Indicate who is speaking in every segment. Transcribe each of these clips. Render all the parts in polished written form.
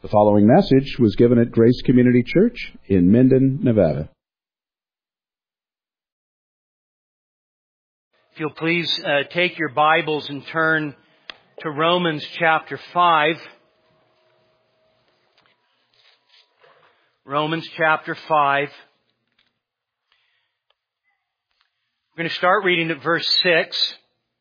Speaker 1: The following message was given at Grace Community Church in Minden, Nevada.
Speaker 2: If you'll please take your Bibles and turn to Romans chapter 5. Romans chapter 5. We're going to start reading at verse 6.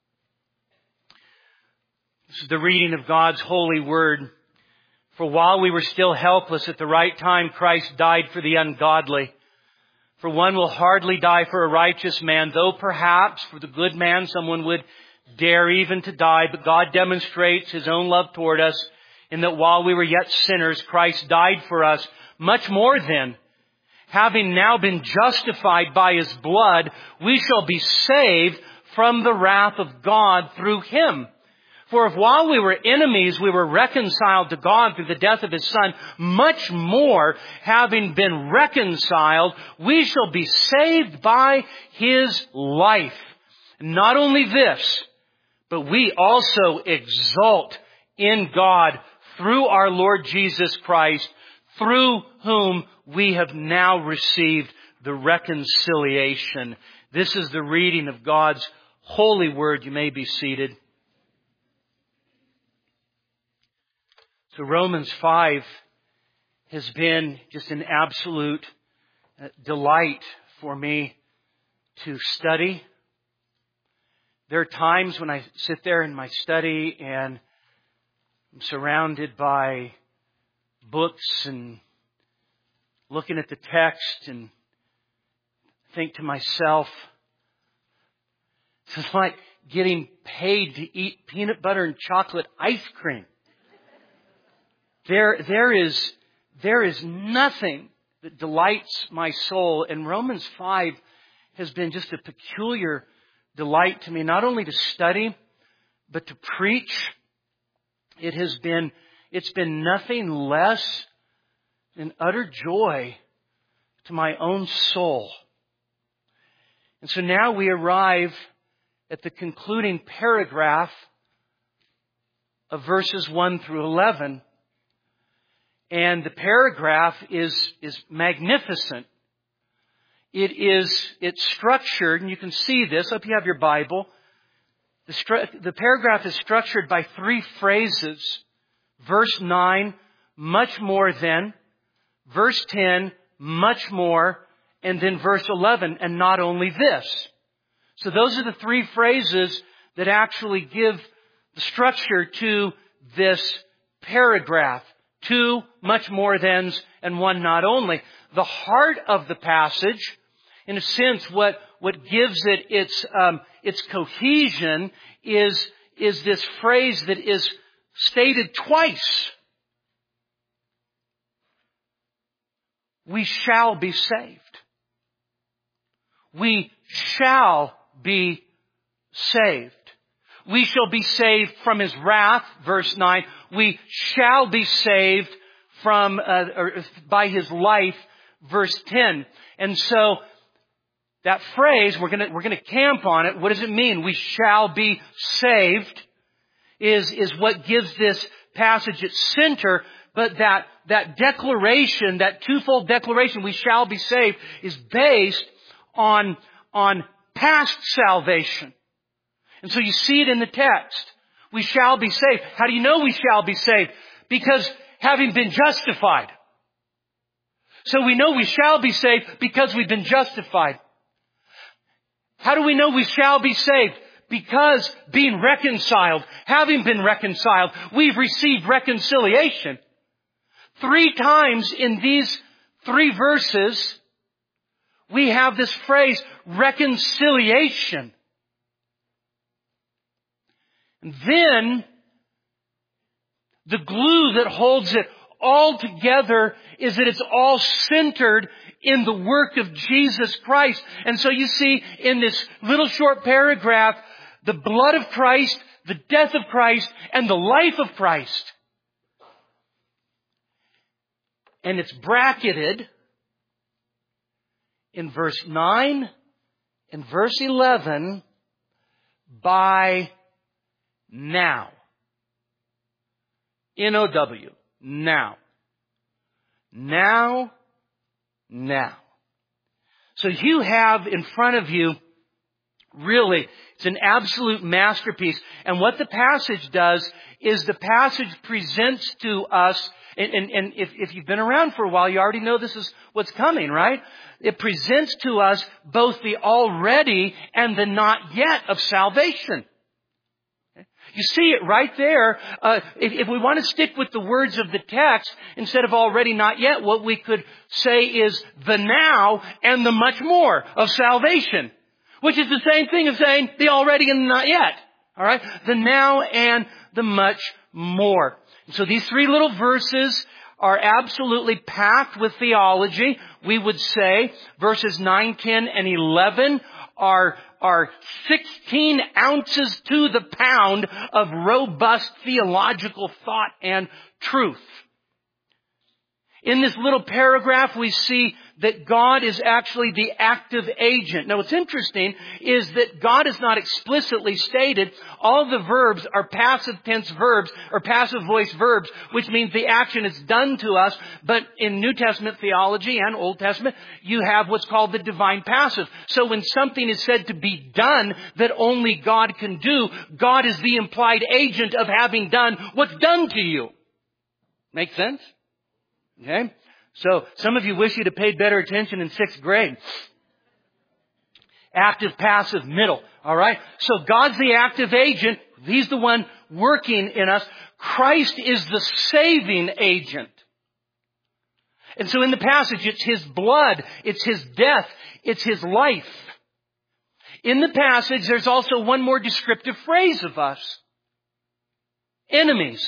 Speaker 2: This is the reading of God's holy word. For while we were still helpless, at the right time Christ died for the ungodly. For one will hardly die for a righteous man, though perhaps for the good man someone would dare even to die. But God demonstrates His own love toward us in that while we were yet sinners, Christ died for us. Much more then, having now been justified by His blood, we shall be saved from the wrath of God through Him. For if while we were enemies, we were reconciled to God through the death of His Son, much more, having been reconciled, we shall be saved by His life. Not only this, but we also exult in God through our Lord Jesus Christ, through whom we have now received the reconciliation. This is the reading of God's holy word. You may be seated. So Romans 5 has been just an absolute delight for me to study. There are times when I sit there in my study and I'm surrounded by books and looking at the text and think to myself, it's like getting paid to eat peanut butter and chocolate ice cream. There is nothing that delights my soul. And Romans 5 has been just a peculiar delight to me, not only to study, but to preach. It's been nothing less than utter joy to my own soul. And so now we arrive at the concluding paragraph of verses 1 through 11. And the paragraph is magnificent. It's structured, and you can see this. I hope you have your Bible. The paragraph is structured by three phrases. Verse 9, much more than. Verse 10, much more. And then verse 11, and not only this. So those are the three phrases that actually give the structure to this paragraph. Two much more thans and one not only. The heart of the passage, in a sense, what gives it its cohesion is this phrase that is stated twice. We shall be saved. We shall be saved. We shall be saved from His wrath, verse 9. We shall be saved from by His life, verse 10. And so that phrase, we're gonna camp on it. What does it mean? We shall be saved is what gives this passage its center. But that declaration, that twofold declaration, we shall be saved, is based on past salvation. And so you see it in the text. We shall be saved. How do you know we shall be saved? Because having been justified. So we know we shall be saved because we've been justified. How do we know we shall be saved? Because being reconciled, having been reconciled, we've received reconciliation. 3 times in these 3 verses, we have this phrase, reconciliation. And then, the glue that holds it all together is that it's all centered in the work of Jesus Christ. And so you see in this little short paragraph, the blood of Christ, the death of Christ, and the life of Christ. And it's bracketed in verse 9 and verse 11 by now. N-O-W. Now. Now. So you have in front of you, really, it's an absolute masterpiece. And what the passage does is the passage presents to us, and if you've been around for a while, you already know this is what's coming, right? It presents to us both the already and the not yet of salvation. You see it right there. If we want to stick with the words of the text, instead of already, not yet, what we could say is the now and the much more of salvation. Which is the same thing as saying the already and the not yet. Alright? The now and the much more. So these three little verses are absolutely packed with theology. We would say verses 9, 10, and 11 are 16 ounces to the pound of robust theological thought and truth. In this little paragraph, we see that God is actually the active agent. Now, what's interesting is that God is not explicitly stated. All the verbs are passive tense verbs or passive voice verbs, which means the action is done to us. But in New Testament theology and Old Testament, you have what's called the divine passive. So when something is said to be done that only God can do, God is the implied agent of having done what's done to you. Make sense? Okay? So, some of you wish you'd have paid better attention in 6th grade. Active, passive, middle. Alright? So, God's the active agent. He's the one working in us. Christ is the saving agent. And so in the passage, it's His blood, it's His death, it's His life. In the passage, there's also one more descriptive phrase of us. Enemies.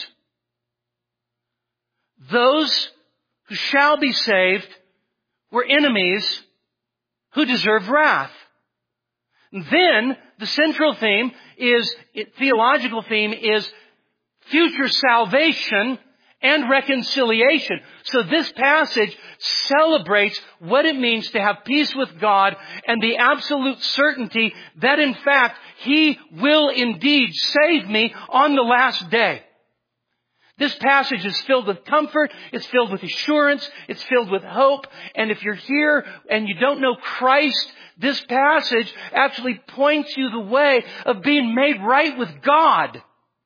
Speaker 2: Those who shall be saved were enemies who deserve wrath. Then the central theme theological theme is future salvation and reconciliation. So this passage celebrates what it means to have peace with God and the absolute certainty that in fact He will indeed save me on the last day. This passage is filled with comfort, it's filled with assurance, it's filled with hope. And if you're here and you don't know Christ, this passage actually points you the way of being made right with God.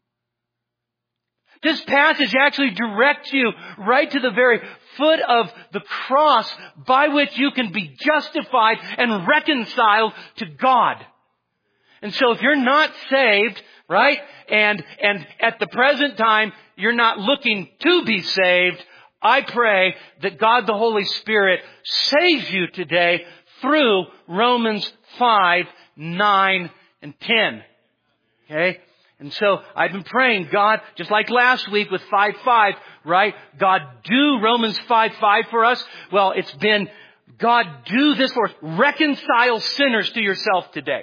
Speaker 2: This passage actually directs you right to the very foot of the cross by which you can be justified and reconciled to God. And so if you're not saved, right, and at the present time, you're not looking to be saved, I pray that God the Holy Spirit saves you today through Romans 5, 9, and 10. Okay? And so I've been praying, God, just like last week with 5:5, right? God, do Romans 5:5 for us. Well, it's been, God, do this for us. Reconcile sinners to yourself today.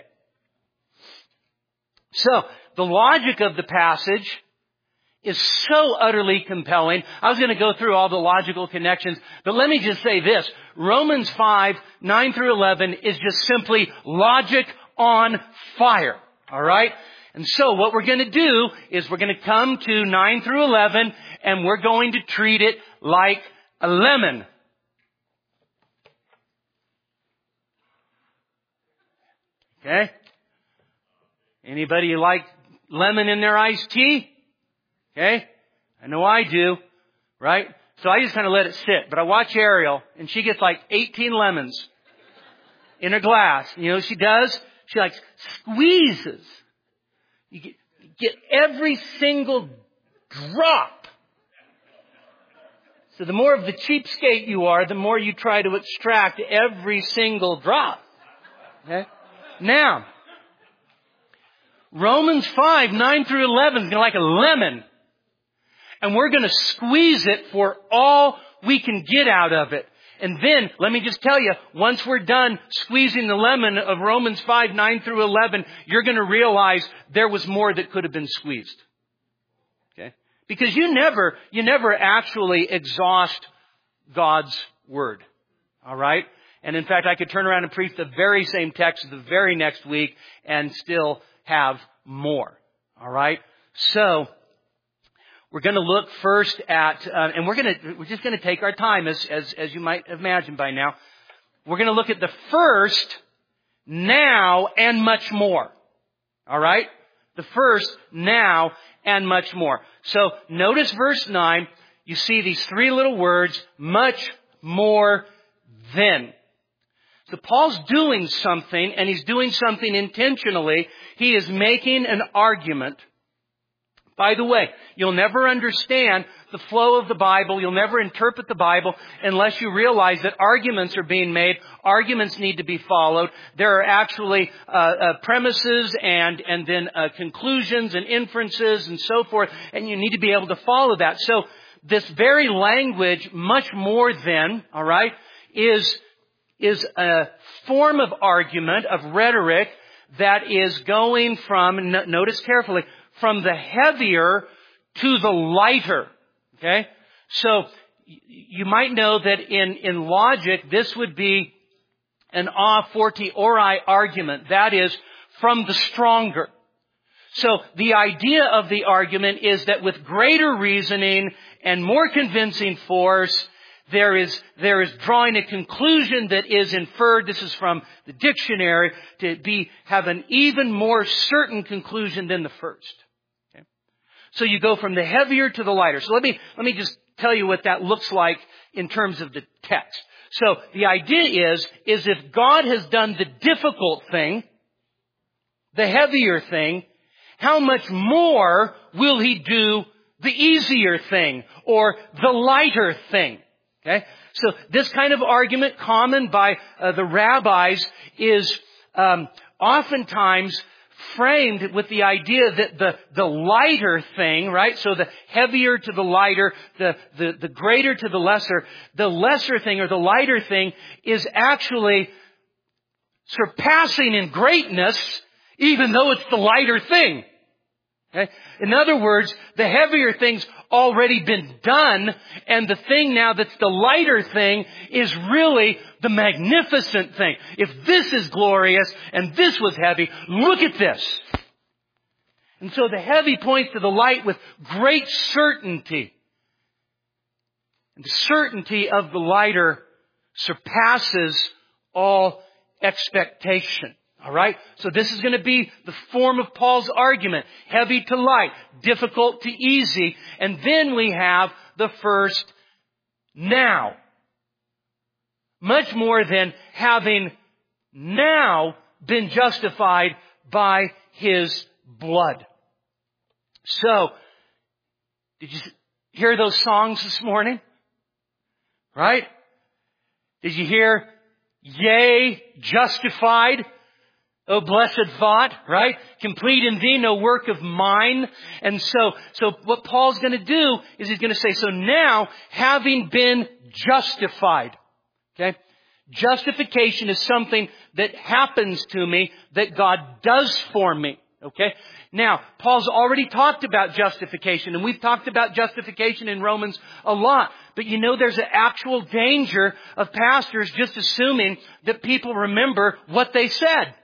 Speaker 2: So, the logic of the passage is so utterly compelling. I was going to go through all the logical connections, but let me just say this. Romans 5, 9 through 11 is just simply logic on fire. Alright? And so what we're going to do is we're going to come to 9 through 11 and we're going to treat it like a lemon. Okay? Anybody like lemon in their iced tea? Okay? I know I do. Right? So I just kind of let it sit. But I watch Ariel and she gets like 18 lemons in her glass. You know what she does? She like squeezes. You get every single drop. So the more of the cheapskate you are, the more you try to extract every single drop. Okay? Now, Romans 5, 9 through 11 is like a lemon. And we're going to squeeze it for all we can get out of it. And then, let me just tell you, once we're done squeezing the lemon of Romans 5, 9 through 11, you're going to realize there was more that could have been squeezed. Okay? Because you never actually exhaust God's Word. Alright? And in fact, I could turn around and preach the very same text the very next week and still have more. Alright? So, We're going to look first at, and we're just going to take our time, as you might imagine by now. We're going to look at the first, now, and much more. All right? The first, now, and much more. So notice verse 9. You see these three little words, much more than. So Paul's doing something, and he's doing something intentionally. He is making an argument. By the way, you'll never understand the flow of the Bible. You'll never interpret the Bible unless you realize that arguments are being made. Arguments need to be followed. There are actually premises and then conclusions and inferences and so forth, and you need to be able to follow that. So this very language, much more than, all right, is a form of argument, of rhetoric that is going from, notice carefully, from the heavier to the lighter. Okay? So you might know that in logic, this would be an a fortiori argument. That is, from the stronger. So the idea of the argument is that with greater reasoning and more convincing force, there is drawing a conclusion that is inferred. This is from the dictionary, to have an even more certain conclusion than the first. Okay? So you go from the heavier to the lighter. So let me just tell you what that looks like in terms of the text. So the idea is if God has done the difficult thing, the heavier thing, how much more will He do the easier thing or the lighter thing? Okay? So this kind of argument, common by the rabbis, is oftentimes framed with the idea that the lighter thing, right? So the heavier to the lighter, the greater to the lesser thing or the lighter thing is actually surpassing in greatness, even though it's the lighter thing. Okay? In other words, the heavier thing's already been done, and the thing now that's the lighter thing is really the magnificent thing. If this is glorious and this was heavy, look at this. And so the heavy points to the light with great certainty. And the certainty of the lighter surpasses all expectation. All right? So this is going to be the form of Paul's argument. Heavy to light, difficult to easy. And then we have the first now. Much more than having now been justified by His blood. So, did you hear those songs this morning? Right? Did you hear, yea, justified? Oh, blessed thought, right? Complete in thee, no work of mine. And so what Paul's going to do is he's going to say, so now, having been justified, okay? Justification is something that happens to me, that God does for me, okay? Now, Paul's already talked about justification, and we've talked about justification in Romans a lot. But you know, there's an actual danger of pastors just assuming that people remember what they said.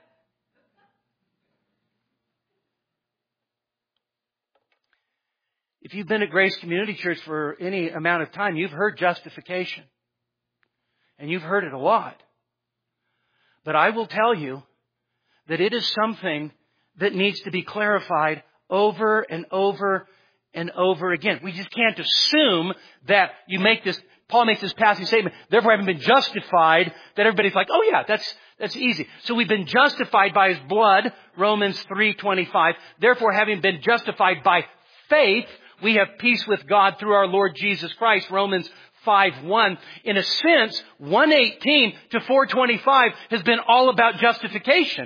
Speaker 2: If you've been at Grace Community Church for any amount of time, you've heard justification. And you've heard it a lot. But I will tell you that it is something that needs to be clarified over and over and over again. We just can't assume that Paul makes this passing statement, therefore having been justified, that everybody's like, oh yeah, that's easy. So we've been justified by His blood, Romans 3:25. Therefore, having been justified by faith, we have peace with God through our Lord Jesus Christ, Romans 5:1. In a sense, 1:18 to 4:25 has been all about justification.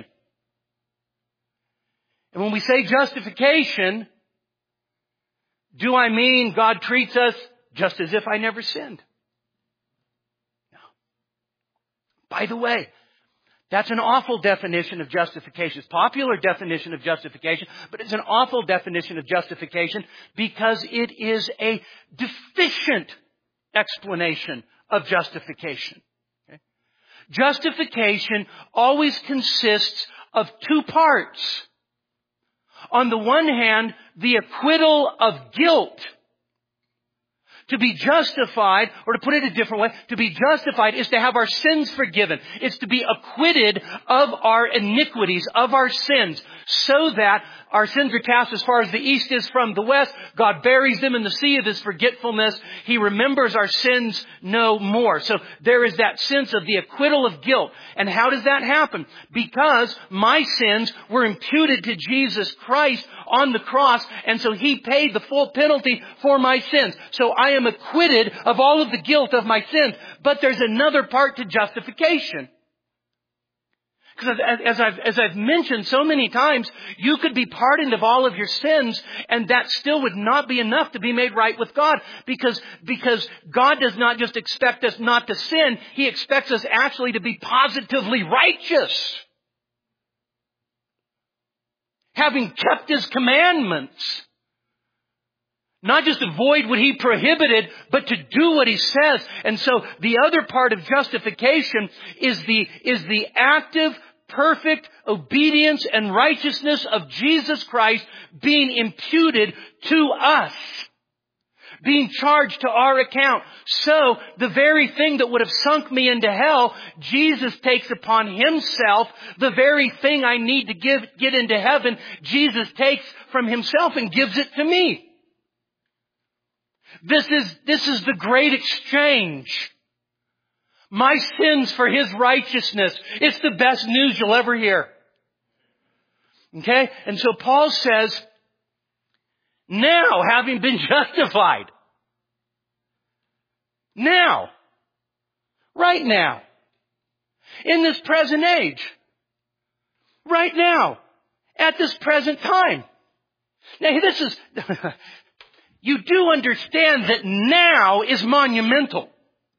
Speaker 2: And when we say justification, do I mean God treats us just as if I never sinned? No. By the way, that's an awful definition of justification. It's a popular definition of justification, but it's an awful definition of justification because it is a deficient explanation of justification. Okay? Justification always consists of two parts. On the one hand, the acquittal of guilt. To be justified, or to put it a different way, to be justified is to have our sins forgiven. It's to be acquitted of our iniquities, of our sins, so that our sins are cast as far as the east is from the west. God buries them in the sea of His forgetfulness. He remembers our sins no more. So there is that sense of the acquittal of guilt. And how does that happen? Because my sins were imputed to Jesus Christ on the cross, and so He paid the full penalty for my sins. So I am acquitted of all of the guilt of my sins. But there's another part to justification. Because as I've mentioned so many times, you could be pardoned of all of your sins, and that still would not be enough to be made right with God. Because God does not just expect us not to sin, He expects us actually to be positively righteous. Having kept His commandments. Not just avoid what He prohibited, but to do what He says. And so the other part of justification is the active, perfect obedience and righteousness of Jesus Christ being imputed to us. Being charged to our account. So the very thing that would have sunk me into hell, Jesus takes upon Himself. The very thing I need to get into heaven, Jesus takes from Himself and gives it to me. This is the great exchange. My sins for His righteousness. It's the best news you'll ever hear. Okay? And so Paul says, now, having been justified. Now. Right now. In this present age. Right now. At this present time. Now, this is... You do understand that now is monumental.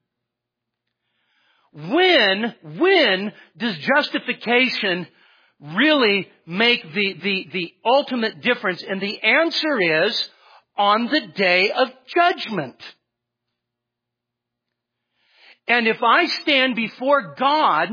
Speaker 2: When does justification really make the ultimate difference? And the answer is on the day of judgment. And if I stand before God,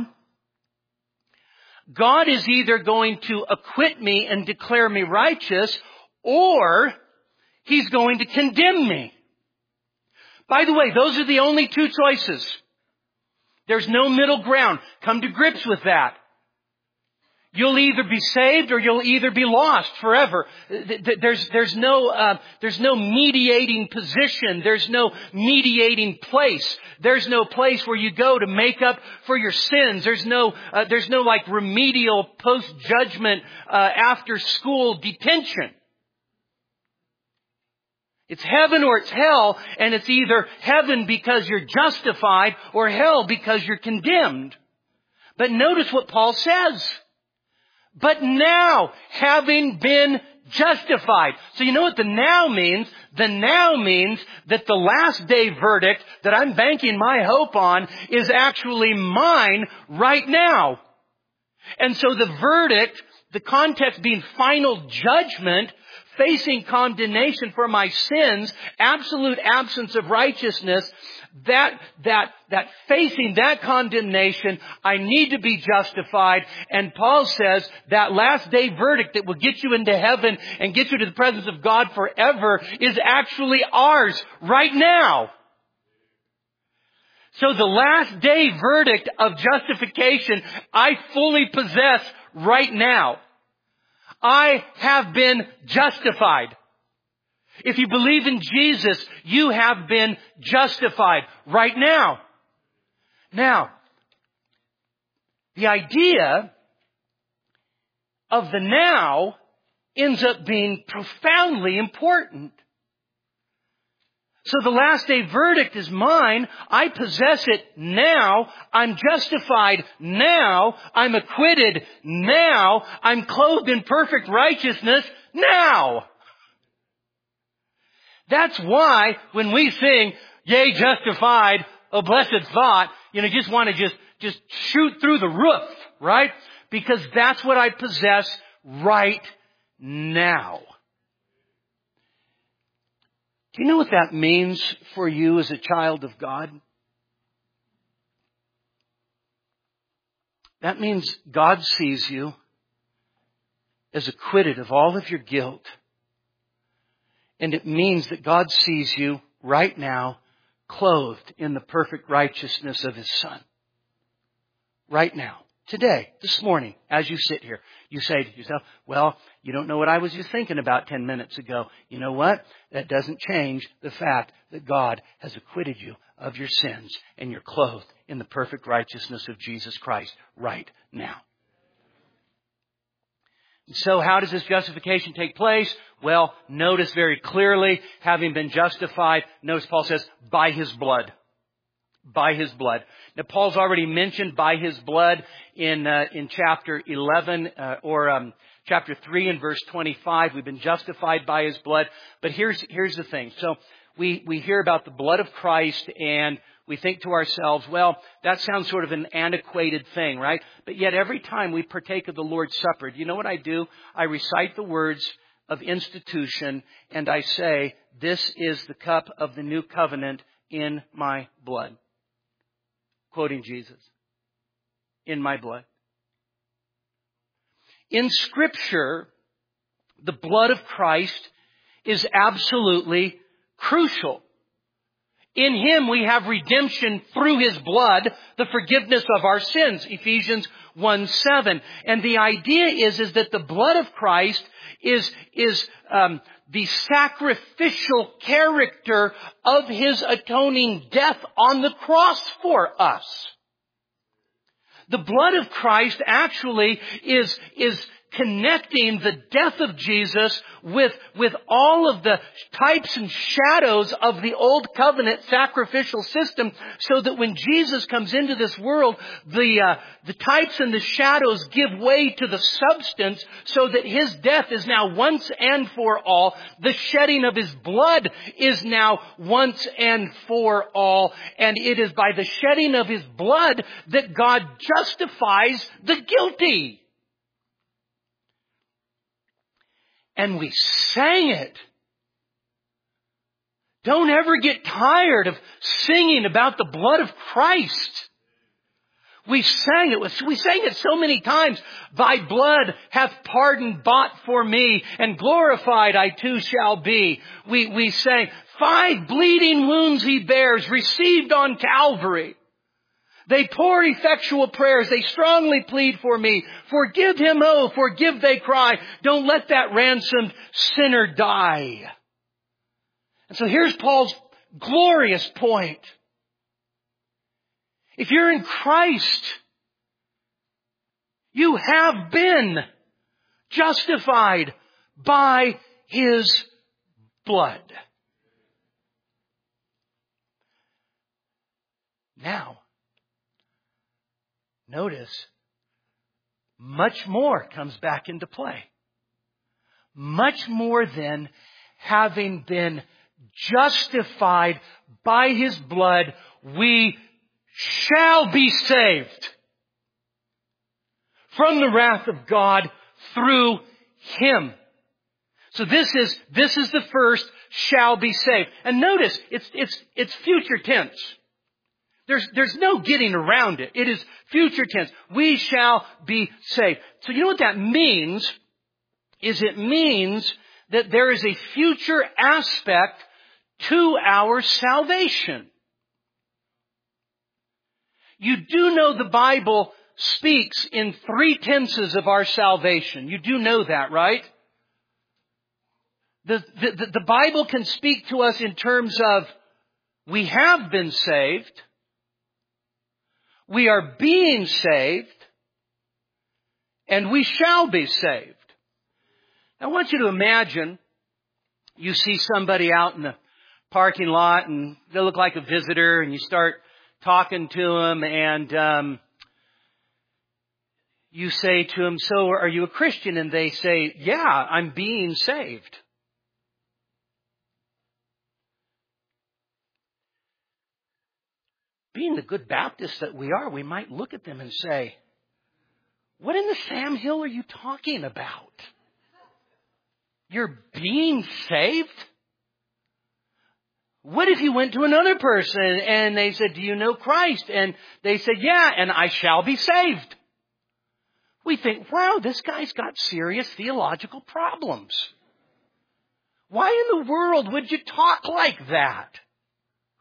Speaker 2: God is either going to acquit me and declare me righteous, or He's going to condemn me. By the way, those are the only two choices. There's no middle ground. Come to grips with that. You'll either be saved or you'll either be lost forever. There's no mediating position. There's no mediating place. There's no place where you go to make up for your sins. There's no like remedial post-judgment after school detention. It's heaven or it's hell, and it's either heaven because you're justified or hell because you're condemned. But notice what Paul says. But now, having been justified. So you know what the now means? The now means that the last day verdict that I'm banking my hope on is actually mine right now. And so the verdict, the context being final judgment, facing condemnation for my sins, absolute absence of righteousness, that facing that condemnation, I need to be justified. And Paul says that last day verdict that will get you into heaven and get you to the presence of God forever is actually ours right now. So the last day verdict of justification, I fully possess right now. I have been justified. If you believe in Jesus, you have been justified right now. Now, the idea of the now ends up being profoundly important. So the last day verdict is mine. I possess it now. I'm justified now. I'm acquitted now. I'm clothed in perfect righteousness now. That's why when we sing, yea, justified, oh blessed thought, just want to just shoot through the roof, right? Because that's what I possess right now. Do you know what that means for you as a child of God? That means God sees you as acquitted of all of your guilt. And it means that God sees you right now, clothed in the perfect righteousness of His Son. Right now. Today, this morning, as you sit here, you say to yourself, well, you don't know what I was just thinking about 10 minutes ago. You know what? That doesn't change the fact that God has acquitted you of your sins and you're clothed in the perfect righteousness of Jesus Christ right now. So how does this justification take place? Well, notice very clearly, having been justified, notice Paul says, by His blood. By His blood. Now, Paul's already mentioned by His blood in chapter 11, chapter 3 and verse 25. We've been justified by His blood. But here's the thing. So we hear about the blood of Christ and we think to ourselves, well, that sounds sort of an antiquated thing, right? But yet every time we partake of the Lord's Supper, do you know what I do? I recite the words of institution and I say, this is the cup of the new covenant in my blood. Quoting Jesus. In my blood. In Scripture, the blood of Christ is absolutely crucial. In Him we have redemption through His blood, the forgiveness of our sins, Ephesians 1:7. And the idea is that the blood of Christ is the sacrificial character of His atoning death on the cross for us. The blood of Christ actually is connecting the death of Jesus with all of the types and shadows of the old covenant sacrificial system, so that when Jesus comes into this world, the types and the shadows give way to the substance, so that His death is now once and for all. The shedding of His blood is now once and for all. And it is by the shedding of His blood that God justifies the guilty. And we sang it. Don't ever get tired of singing about the blood of Christ. We sang it. We sang it so many times. Thy blood hath pardon bought for me, and glorified I too shall be. We sang, 5 bleeding wounds He bears, received on Calvary. They pour effectual prayers. They strongly plead for me. Forgive him, oh, forgive, they cry. Don't let that ransomed sinner die. And so here's Paul's glorious point. If you're in Christ, you have been justified by His blood. Now, notice, much more comes back into play. Much more than having been justified by His blood, we shall be saved from the wrath of God through Him. So this is the first shall be saved. And notice, it's future tense. There's no getting around it. It is future tense. We shall be saved. So you know what that means? It means that there is a future aspect to our salvation. You do know the Bible speaks in 3 tenses of our salvation. You do know that, right? The Bible can speak to us in terms of we have been saved, we are being saved, and we shall be saved. I want you to imagine you see somebody out in the parking lot and they look like a visitor, and you start talking to them, and you say to them, so are you a Christian? And they say, yeah, I'm being saved. Being the good Baptists that we are, we might look at them and say, what in the Sam Hill are you talking about? You're being saved? What if you went to another person and they said, do you know Christ? And they said, yeah, and I shall be saved. We think, wow, this guy's got serious theological problems. Why in the world would you talk like that?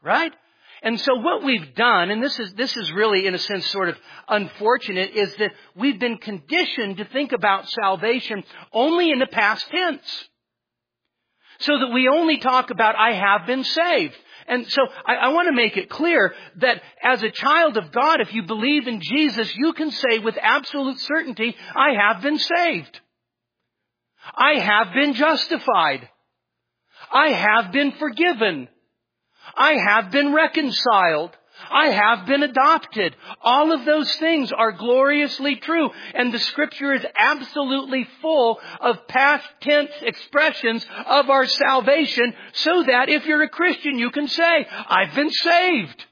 Speaker 2: Right? And so what we've done, and this is really in a sense sort of unfortunate, is that we've been conditioned to think about salvation only in the past tense. So that we only talk about, I have been saved. And so I want to make it clear that as a child of God, if you believe in Jesus, you can say with absolute certainty, I have been saved. I have been justified. I have been forgiven. I have been reconciled. I have been adopted. All of those things are gloriously true. And the Scripture is absolutely full of past tense expressions of our salvation, so that if you're a Christian, you can say, I've been saved.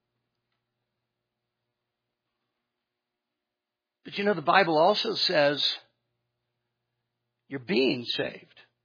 Speaker 2: But you know, the Bible also says you're being saved.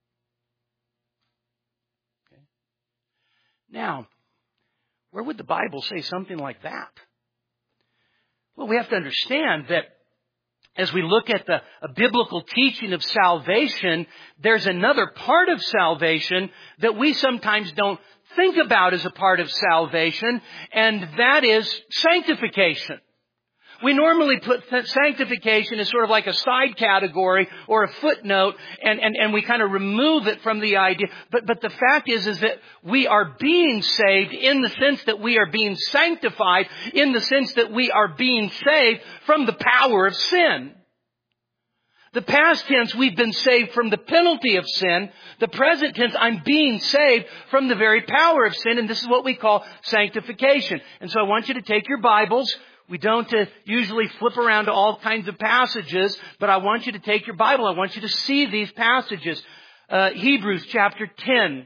Speaker 2: Okay. Now, where would the Bible say something like that? Well, we have to understand that as we look at a biblical teaching of salvation, there's another part of salvation that we sometimes don't think about as a part of salvation, and that is sanctification. We normally put sanctification as sort of like a side category or a footnote, and we kind of remove it from the idea. But the fact is that we are being saved in the sense that we are being sanctified, in the sense that we are being saved from the power of sin. The past tense, we've been saved from the penalty of sin. The present tense, I'm being saved from the very power of sin, and this is what we call sanctification. And so I want you to take your Bibles. We don't usually flip around to all kinds of passages, but I want you to take your Bible. I want you to see these passages. Hebrews chapter 10.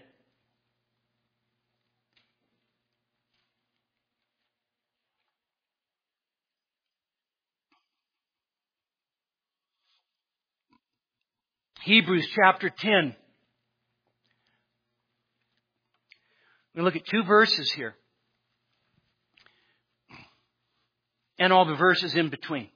Speaker 2: Hebrews chapter 10. We're going to look at two verses here. And all the verses in between.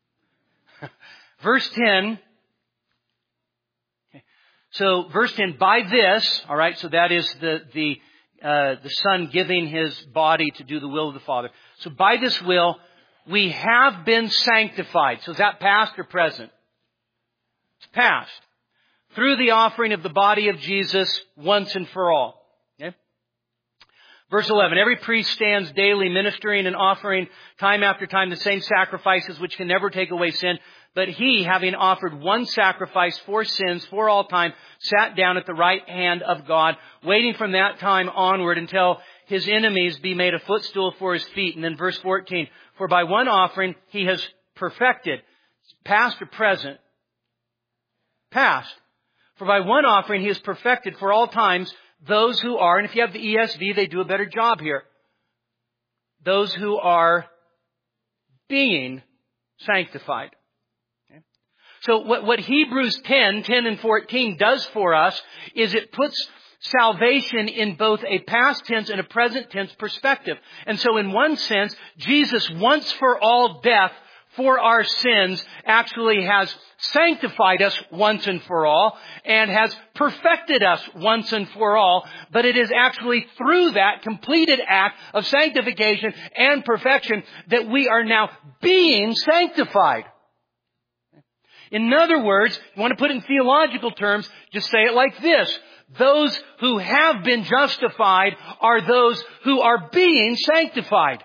Speaker 2: Verse 10. Okay. So verse 10, by this, all right, so that is the Son giving His body to do the will of the Father. So by this will, we have been sanctified. So is that past or present? It's past. Through the offering of the body of Jesus once and for all. Okay? Verse 11, every priest stands daily ministering and offering time after time the same sacrifices which can never take away sin. But He, having offered one sacrifice for sins for all time, sat down at the right hand of God, waiting from that time onward until His enemies be made a footstool for His feet. And then verse 14, for by one offering He has perfected, past or present? Past. For by one offering He has perfected for all times those who are, and if you have the ESV, they do a better job here. Those who are being sanctified. Okay? So what Hebrews 10 and 14 does for us is it puts salvation in both a past tense and a present tense perspective. And so in one sense, Jesus once for all death for our sins actually has sanctified us once and for all and has perfected us once and for all. But it is actually through that completed act of sanctification and perfection that we are now being sanctified. In other words, you want to put it in theological terms, just say it like this. Those who have been justified are those who are being sanctified.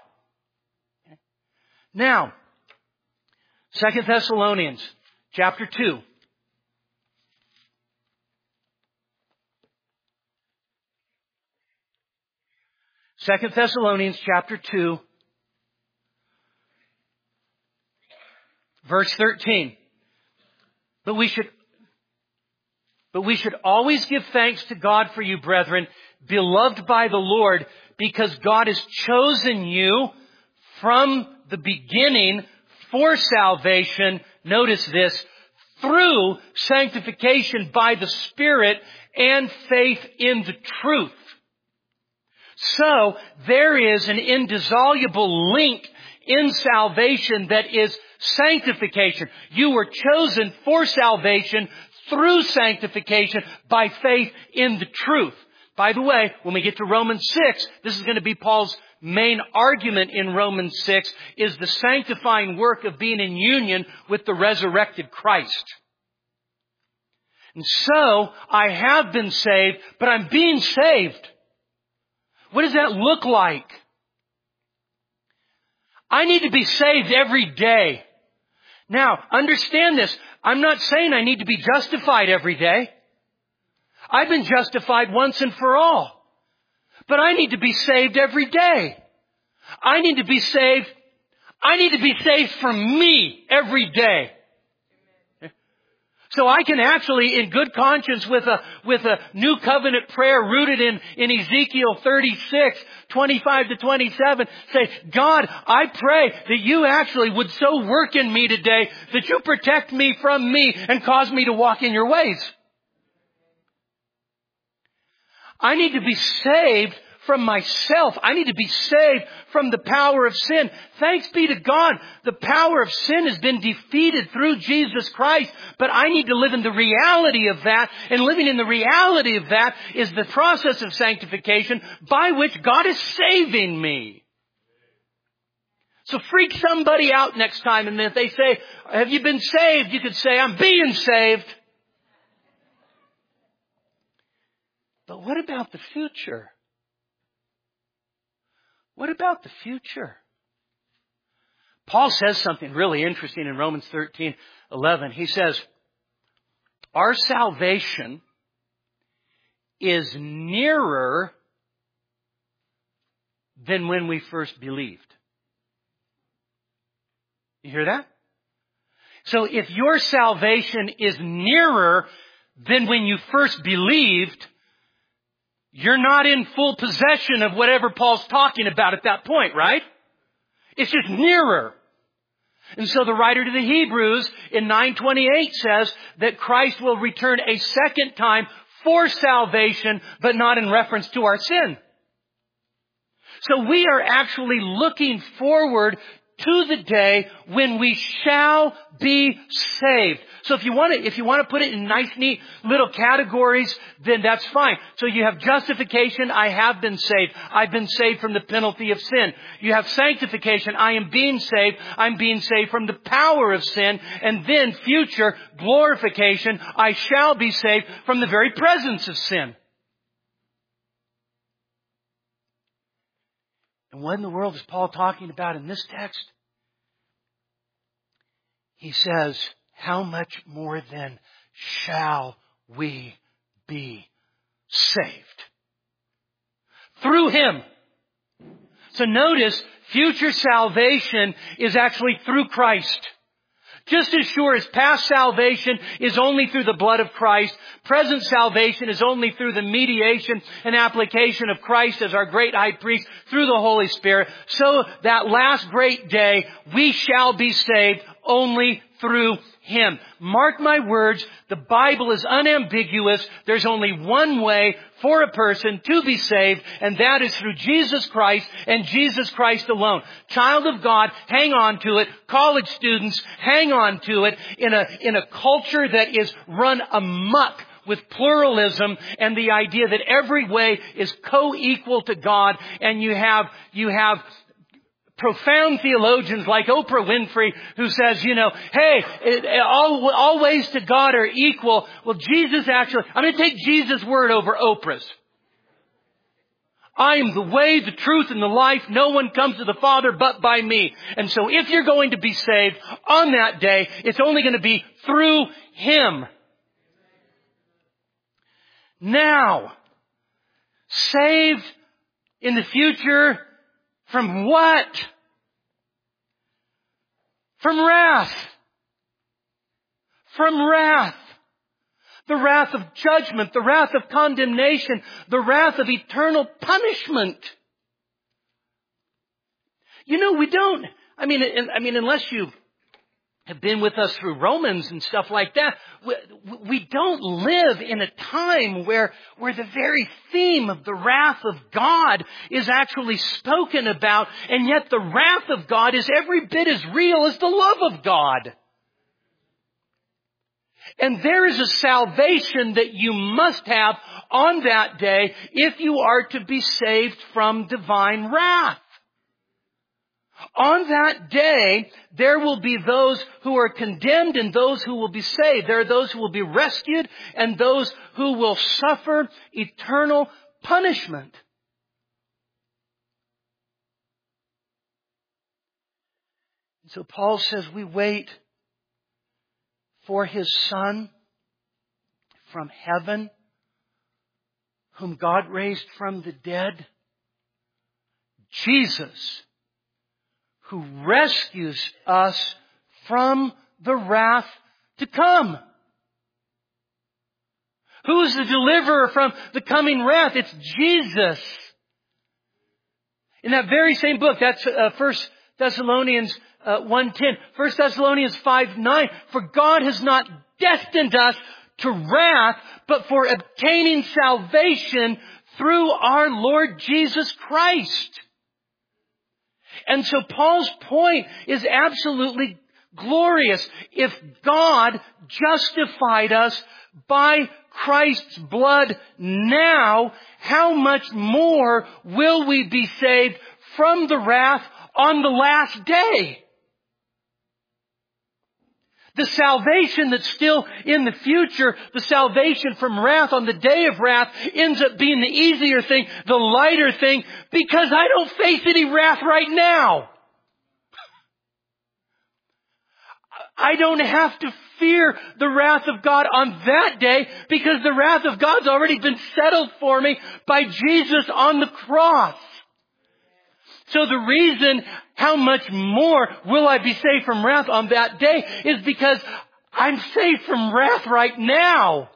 Speaker 2: Now, 2 Thessalonians chapter 2. Second Thessalonians chapter 2, verse 13. But we should always give thanks to God for you, brethren, beloved by the Lord, because God has chosen you from the beginning for salvation, notice this, through sanctification by the Spirit and faith in the truth. So, there is an indissoluble link in salvation that is sanctification. You were chosen for salvation through sanctification by faith in the truth. By the way, when we get to Romans 6, this is going to be Paul's main argument in Romans 6, is the sanctifying work of being in union with the resurrected Christ. And so, I have been saved, but I'm being saved. What does that look like? I need to be saved every day. Now, understand this. I'm not saying I need to be justified every day. I've been justified once and for all. But I need to be saved every day. I need to be saved. I need to be saved from me every day. So I can actually, in good conscience, with a new covenant prayer rooted in Ezekiel 36, 25 to 27, say, God, I pray that you actually would so work in me today that you protect me from me and cause me to walk in your ways. I need to be saved from myself. I need to be saved from the power of sin. Thanks be to God, the power of sin has been defeated through Jesus Christ. But I need to live in the reality of that. And living in the reality of that is the process of sanctification by which God is saving me. So freak somebody out next time. And if they say, have you been saved? You could say, I'm being saved. But what about the future? What about the future? Paul says something really interesting in Romans 13:11. He says, our salvation is nearer than when we first believed. You hear that? So if your salvation is nearer than when you first believed, you're not in full possession of whatever Paul's talking about at that point, right? It's just nearer. And so the writer to the Hebrews in 9:28 says that Christ will return a second time for salvation, but not in reference to our sin. So we are actually looking forward to the day when we shall be saved. So if you want to put it in nice, neat little categories, then that's fine. So you have justification, I have been saved. I've been saved from the penalty of sin. You have sanctification, I am being saved. I'm being saved from the power of sin. And then future glorification, I shall be saved from the very presence of sin. And what in the world is Paul talking about in this text? He says, how much more then shall we be saved? Through Him. So notice, future salvation is actually through Christ. Just as sure as past salvation is only through the blood of Christ, present salvation is only through the mediation and application of Christ as our great high priest through the Holy Spirit, so that last great day we shall be saved only through Him. Mark my words, the Bible is unambiguous. There's only one way for a person to be saved, and that is through Jesus Christ and Jesus Christ alone. Child of God, hang on to it. College students, hang on to it. In a culture that is run amok with pluralism and the idea that every way is co-equal to God, and you have profound theologians like Oprah Winfrey who says, hey, all ways to God are equal. Well, I'm going to take Jesus' word over Oprah's. I am the way, the truth, and the life. No one comes to the Father but by me. And so if you're going to be saved on that day, it's only going to be through Him. Now, saved in the future from what? From wrath. From wrath. The wrath of judgment, the wrath of condemnation, the wrath of eternal punishment. Unless you have been with us through Romans and stuff like that, we don't live in a time where the very theme of the wrath of God is actually spoken about, and yet the wrath of God is every bit as real as the love of God. And there is a salvation that you must have on that day if you are to be saved from divine wrath. On that day, there will be those who are condemned and those who will be saved. There are those who will be rescued and those who will suffer eternal punishment. And so Paul says we wait for His Son from heaven, whom God raised from the dead, Jesus, who rescues us from the wrath to come. Who is the deliverer from the coming wrath? It's Jesus. In that very same book, that's 1 Thessalonians 1:10. 1 Thessalonians 5:9. For God has not destined us to wrath, but for obtaining salvation through our Lord Jesus Christ. And so Paul's point is absolutely glorious. If God justified us by Christ's blood now, how much more will we be saved from the wrath on the last day? The salvation that's still in the future, the salvation from wrath on the day of wrath, ends up being the easier thing, the lighter thing, because I don't face any wrath right now. I don't have to fear the wrath of God on that day because the wrath of God's already been settled for me by Jesus on the cross. So the reason how much more will I be saved from wrath on that day is because I'm saved from wrath right now.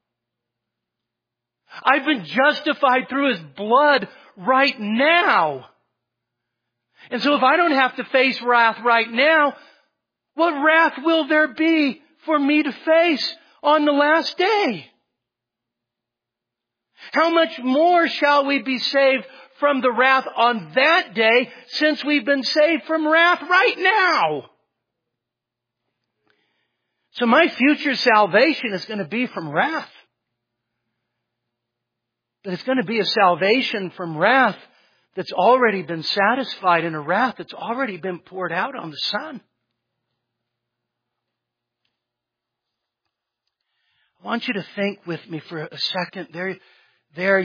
Speaker 2: I've been justified through His blood right now. And so if I don't have to face wrath right now, what wrath will there be for me to face on the last day? How much more shall we be saved from the wrath on that day since we've been saved from wrath right now? So my future salvation is going to be from wrath. But it's going to be a salvation from wrath that's already been satisfied in a wrath that's already been poured out on the Son. I want you to think with me for a second. There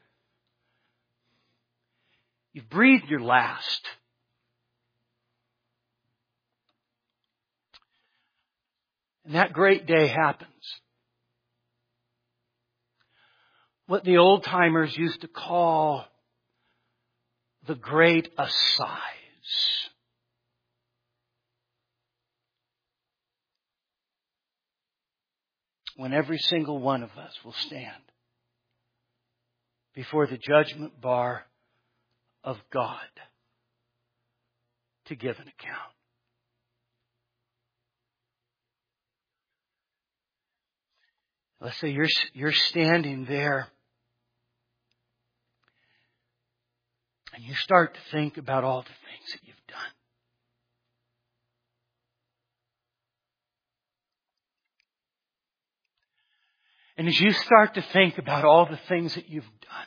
Speaker 2: you've breathed your last. And that great day happens. What the old-timers used to call the great assize. When every single one of us will stand before the judgment bar of God to give an account. Let's say you're standing there and you start to think about all the things that you've done. And as you start to think about all the things that you've done,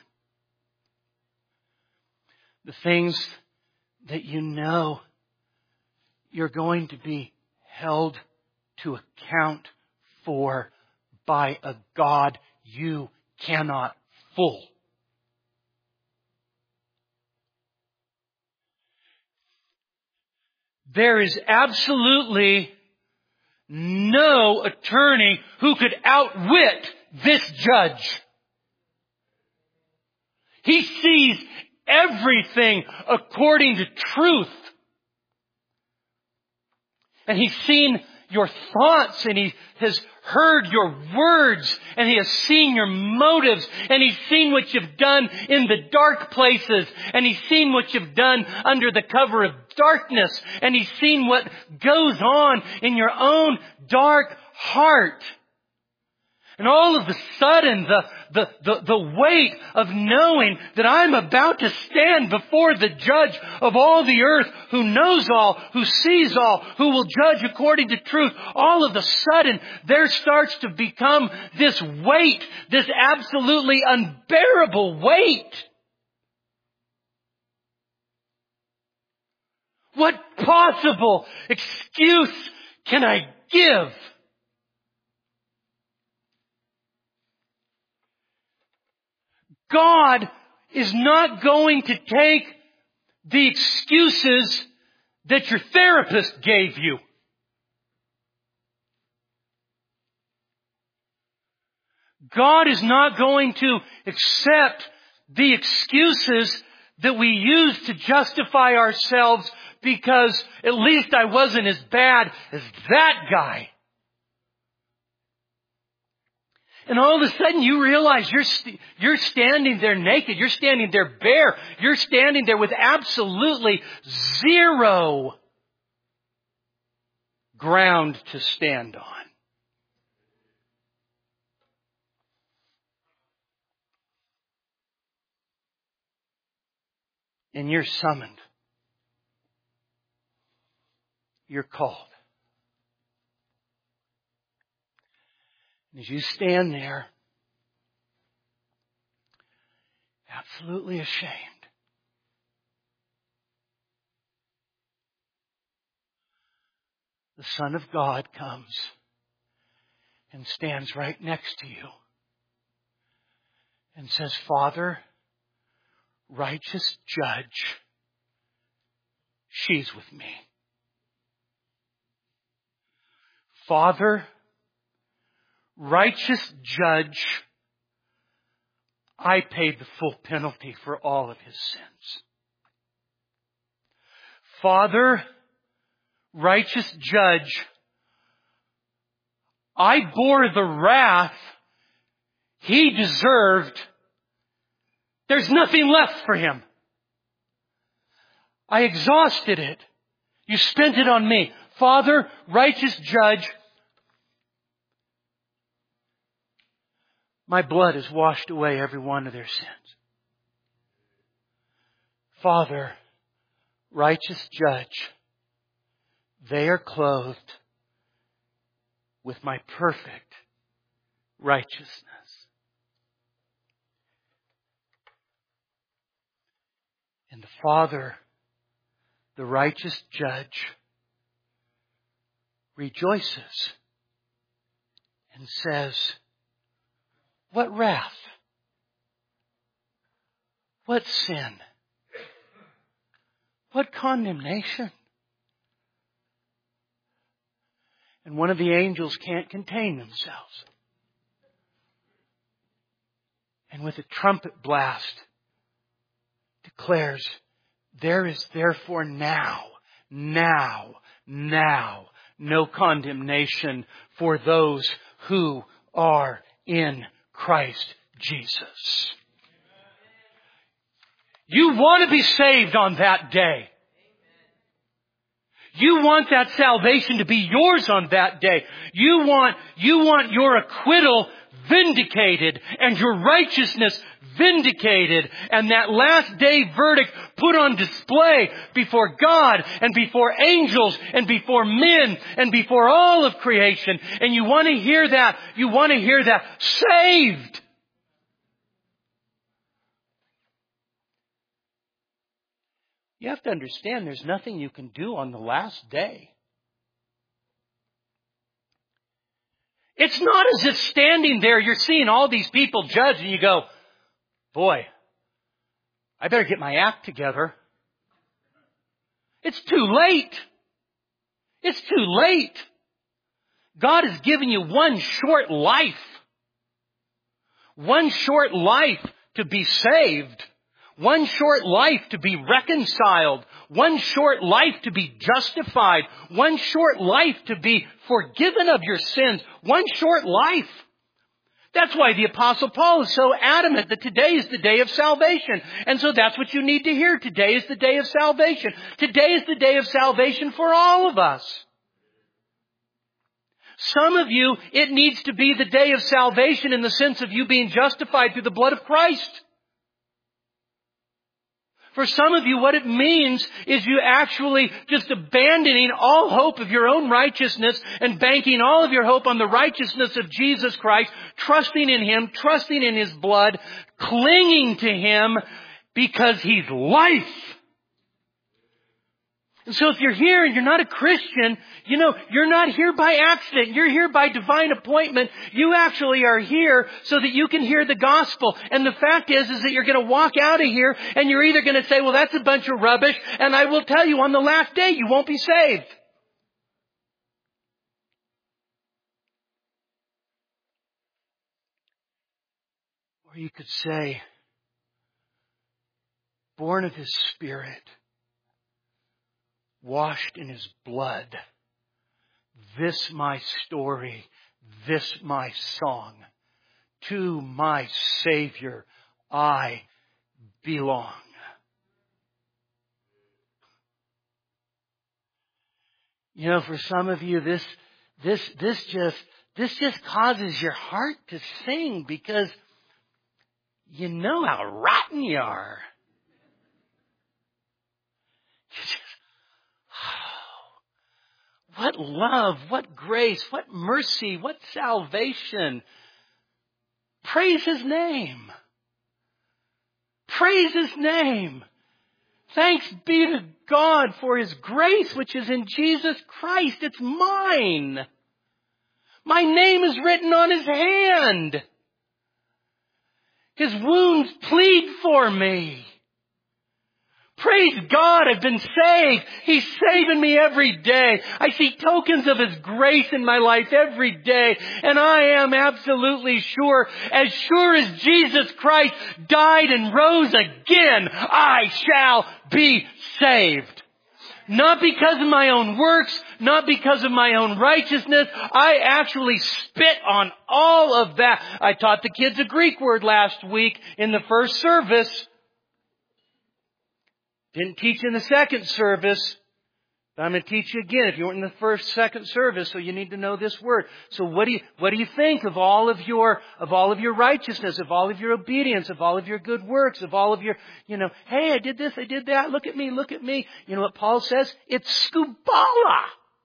Speaker 2: the things that you know you're going to be held to account for by a God you cannot fool. There is absolutely no attorney who could outwit this judge. He sees everything according to truth. And He's seen your thoughts, and He has heard your words, and He has seen your motives, and He's seen what you've done in the dark places, and He's seen what you've done under the cover of darkness, and He's seen what goes on in your own dark heart. And all of a sudden, the weight of knowing that I'm about to stand before the judge of all the earth, who knows all, who sees all, who will judge according to truth, all of a sudden there starts to become this weight, this absolutely unbearable weight. What possible excuse can I give? God is not going to take the excuses that your therapist gave you. God is not going to accept the excuses that we use to justify ourselves because at least I wasn't as bad as that guy. And all of a sudden you realize you're standing there naked. You're standing there bare. You're standing there with absolutely zero ground to stand on. And you're summoned. You're called. And as you stand there, absolutely ashamed, the Son of God comes and stands right next to you and says, Father, righteous judge, she's with me. Father, righteous judge, I paid the full penalty for all of his sins. Father, righteous judge, I bore the wrath he deserved. There's nothing left for him. I exhausted it. You spent it on me. Father, righteous judge, my blood has washed away every one of their sins. Father, righteous judge, they are clothed with my perfect righteousness. And the Father, the righteous judge, rejoices and says, what wrath? What sin? What condemnation? And one of the angels can't contain themselves. And with a trumpet blast declares, there is therefore now, no condemnation for those who are in Christ Jesus. You want to be saved on that day. You want that salvation to be yours on that day. You want your acquittal vindicated and your righteousness vindicated and that last day verdict put on display before God and before angels and before men and before all of creation. And you want to hear that. You want to hear that. Saved. You have to understand there's nothing you can do on the last day. It's not as if standing there, you're seeing all these people judged and you go, boy, I better get my act together. It's too late. It's too late. God has given you one short life. One short life to be saved. One short life to be reconciled. One short life to be justified. One short life to be forgiven of your sins. One short life. That's why the Apostle Paul is so adamant that today is the day of salvation. And so that's what you need to hear. Today is the day of salvation. Today is the day of salvation for all of us. Some of you, it needs to be the day of salvation in the sense of you being justified through the blood of Christ. For some of you, what it means is you actually just abandoning all hope of your own righteousness and banking all of your hope on the righteousness of Jesus Christ, trusting in Him, trusting in His blood, clinging to Him because He's life. And so if you're here and you're not a Christian, you're not here by accident. You're here by divine appointment. You actually are here so that you can hear the gospel. And the fact is that you're going to walk out of here and you're either going to say, well, that's a bunch of rubbish. And I will tell you on the last day, you won't be saved. Or you could say, born of His Spirit, washed in His blood, this my story, this my song. To my Savior I belong. For some of you, this just causes your heart to sing because you know how rotten you are. What love, what grace, what mercy, what salvation. Praise His name. Praise His name. Thanks be to God for His grace, which is in Jesus Christ. It's mine. My name is written on His hand. His wounds plead for me. Praise God, I've been saved. He's saving me every day. I see tokens of His grace in my life every day. And I am absolutely sure as Jesus Christ died and rose again, I shall be saved. Not because of my own works, not because of my own righteousness. I actually spit on all of that. I taught the kids a Greek word last week in the first service. Didn't teach in the second service, but I'm going to teach you again if you weren't in the second service, so you need to know this word. So what do you think of all of your righteousness, of all of your obedience, of all of your good works, of all of your, hey, I did this, I did that, look at me, look at me. You know what Paul says? It's skubala.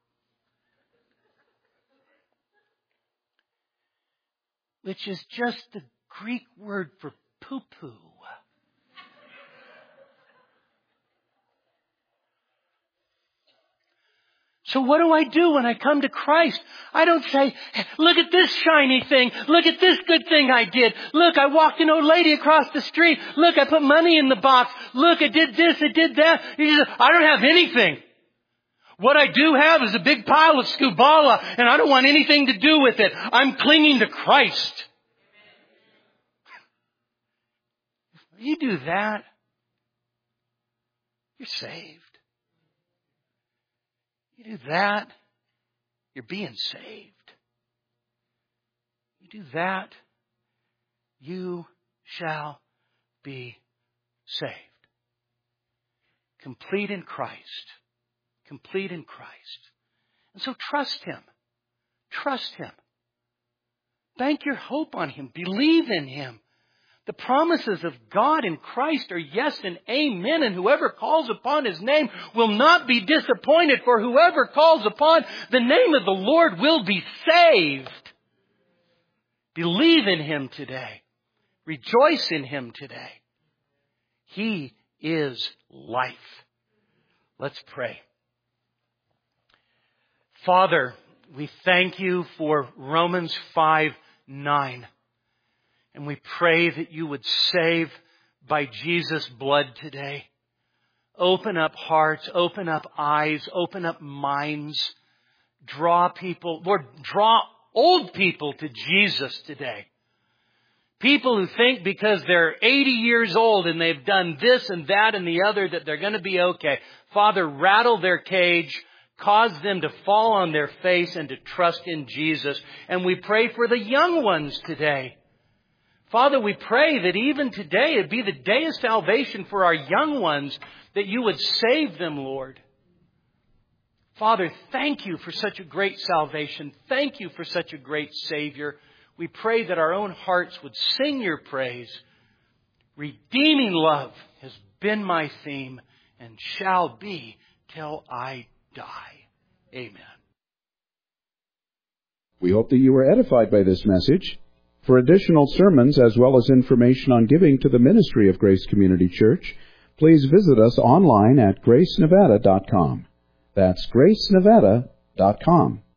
Speaker 2: Which is just the Greek word for poo-poo. So what do I do when I come to Christ? I don't say, look at this shiny thing. Look at this good thing I did. Look, I walked an old lady across the street. Look, I put money in the box. Look, I did this, I did that. I don't have anything. What I do have is a big pile of skubala, and I don't want anything to do with it. I'm clinging to Christ. If you do that, you're saved. You do that, you're being saved. You do that, you shall be saved. Complete in Christ. Complete in Christ. And so trust Him. Trust Him. Bank your hope on Him. Believe in Him. The promises of God in Christ are yes and amen, and whoever calls upon His name will not be disappointed, for whoever calls upon the name of the Lord will be saved. Believe in Him today. Rejoice in Him today. He is life. Let's pray. Father, we thank You for Romans 5:9. And we pray that You would save by Jesus' blood today. Open up hearts, open up eyes, open up minds. Draw people, Lord, draw old people to Jesus today. People who think because they're 80 years old and they've done this and that and the other that they're going to be okay. Father, rattle their cage. Cause them to fall on their face and to trust in Jesus. And we pray for the young ones today. Father, we pray that even today it be the day of salvation for our young ones, that You would save them, Lord. Father, thank you for such a great salvation. Thank you for such a great Savior. We pray that our own hearts would sing your praise. Redeeming love has been my theme and shall be till I die. Amen.
Speaker 1: We hope that you were edified by this message. For additional sermons as well as information on giving to the ministry of Grace Community Church, please visit us online at gracenevada.com. That's gracenevada.com.